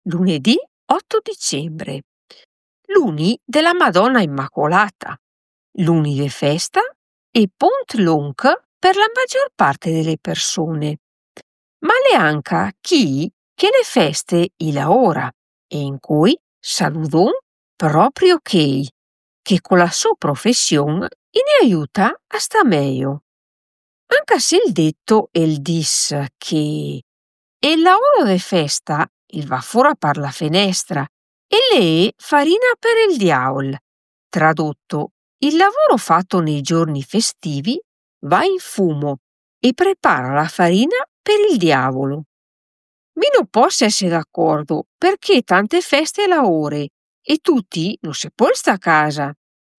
lunedì 8 dicembre, luni della Madonna Immacolata, luni di festa e Pont Lonc per la maggior parte delle persone. Ma le anca chi che le feste i ora e in cui saludon proprio che con la sua professione ne aiuta a sta meglio. Anche se il detto il dis che e il lavoro de festa il va fuori per la finestra e le farina per il diavol. Tradotto, il lavoro fatto nei giorni festivi va in fumo e prepara la farina per il diavolo. Mi non posso essere d'accordo perché tante feste ore e tutti non si può sta a casa.